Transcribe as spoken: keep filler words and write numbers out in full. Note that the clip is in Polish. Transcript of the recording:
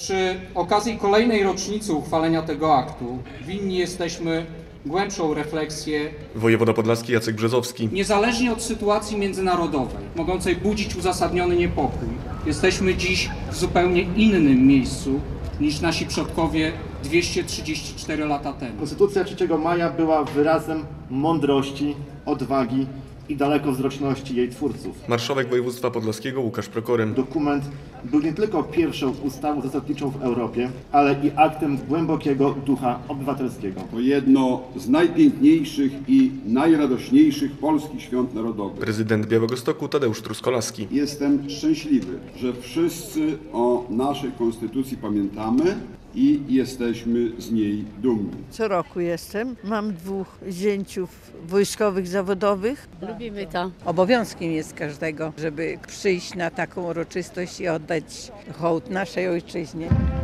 Przy okazji kolejnej rocznicy uchwalenia tego aktu winni jesteśmy głębszą refleksję. Wojewoda podlaski Jacek Brzezowski. Niezależnie od sytuacji międzynarodowej, mogącej budzić uzasadniony niepokój, jesteśmy dziś w zupełnie innym miejscu niż nasi przodkowie dwieście trzydzieści cztery lata temu. Konstytucja trzeciego maja była wyrazem mądrości, odwagi i dalekowzroczności jej twórców. Marszałek województwa podlaskiego Łukasz Prokorym. Dokument był nie tylko pierwszą ustawą zasadniczą w Europie, ale i aktem głębokiego ducha obywatelskiego. To jedno z najpiękniejszych i najradośniejszych polskich świąt narodowych. Prezydent Białegostoku Tadeusz Truskolaski. Jestem szczęśliwy, że wszyscy o naszej konstytucji pamiętamy i jesteśmy z niej dumni. Co roku jestem. Mam dwóch zięciów wojskowych zawodowych. Lubimy to. Obowiązkiem jest każdego, żeby przyjść na taką uroczystość i oddać hołd naszej ojczyźnie.